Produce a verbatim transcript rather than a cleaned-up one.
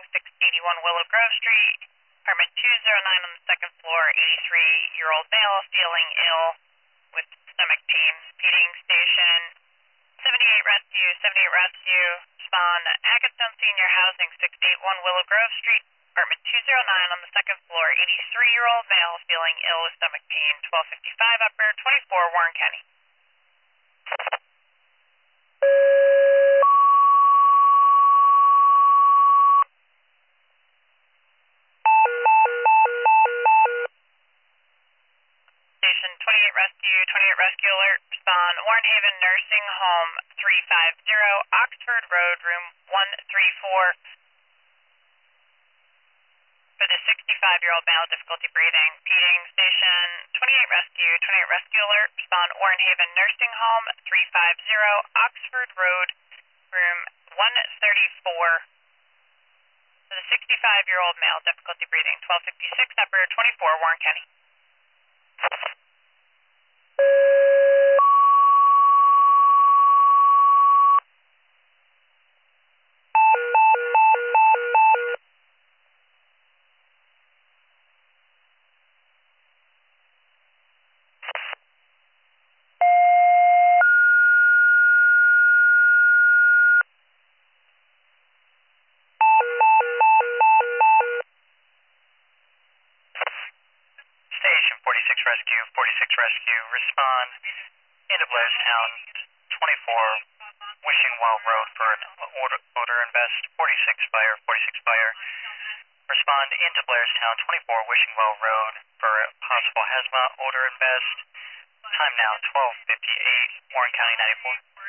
six eighty-one Willow Grove Street, apartment two oh nine on the second floor, eighty-three-year-old male feeling ill with stomach pain. Feeding station seventy-eight Rescue, seventy-eight Rescue, respond Agatston Senior Housing, six eighty-one Willow Grove Street, apartment two oh nine on the second floor, eighty-three-year-old male feeling ill with stomach pain, twelve fifty-five Upper, twenty-four Warren County. Station twenty-eight Rescue, twenty-eight Rescue Alert, respond Warren Haven Nursing Home, three fifty, Oxford Road, room one thirty-four, for the sixty-five-year-old male, difficulty breathing. Feeding station twenty-eight Rescue, twenty-eight Rescue Alert, respond Warren Haven Nursing Home, three fifty, Oxford Road, room one thirty-four, for the sixty-five-year-old male, difficulty breathing, twelve fifty-six Upper, twenty-four Warren County. Station forty-six Rescue, forty-six Rescue, respond into Blairstown, twenty-four Wishing Well Road for an odor, odor and vest, forty-six Fire, forty-six Fire, respond into Blairstown, twenty-four Wishing Well Road for a possible hazmat, odor and vest, time now twelve fifty-eight, Warren County ninety-four.